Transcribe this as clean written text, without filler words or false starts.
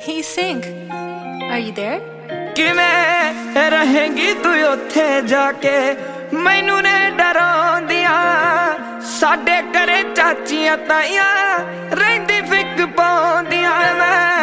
He sing. Are you there? ਕਿਵੇਂ ਰਹੇਂਗੀ ਤੂੰ ਉੱਥੇ ਜਾ ਕੇ ਮੈਨੂੰ ਨੇ ਡਰਾਉਂਦੀਆਂ ਸਾਡੇ ਘਰੇ ਚਾਚੀਆਂ ਤਾਈਆਂ ਰਹਿੰਦੀ ਫਿੱਕ ਪਾਉਂਦੀਆਂ ਮੈਂ